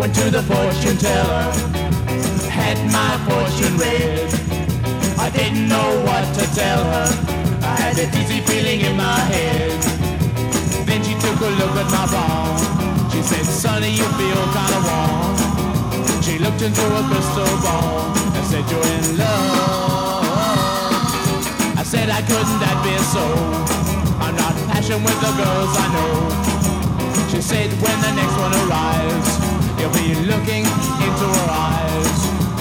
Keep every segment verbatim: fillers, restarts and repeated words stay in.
Went to the fortune teller, had my fortune read. I didn't know what to tell her, I had a dizzy feeling in my head. Then she took a look at my palm, she said, "Sonny, you feel kinda warm." She looked into a crystal ball and said, "You're in love." I said, "I couldn't that be so? I'm not passion with the girls I know." She said, "When the next one arrives, you'll be looking into her eyes."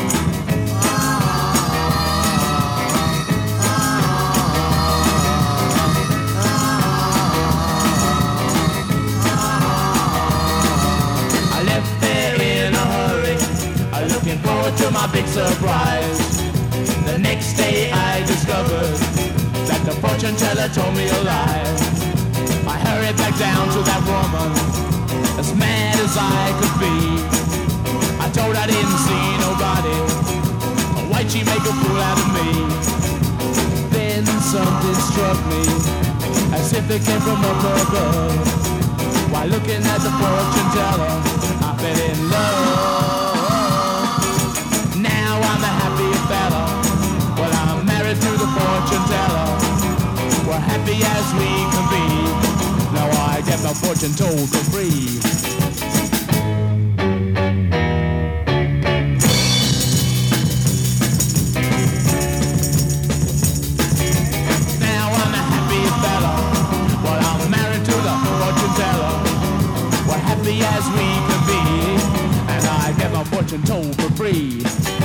I left there in a hurry, looking forward to my big surprise. The next day I discovered that the fortune teller told me a lie. I hurried back down to that woman, as mad as I could be. I told her I didn't see nobody, why'd she make a fool out of me? Then something struck me, as if it came from up above. While looking at the fortune teller, I fell in love. Now I'm a happy fella, well I'm married to the fortune teller. We're happy as we can be, now I get my fortune told for free. Now I'm a happy fella, well I'm married to the fortune teller. We're happy as we can be, and I get my fortune told for free.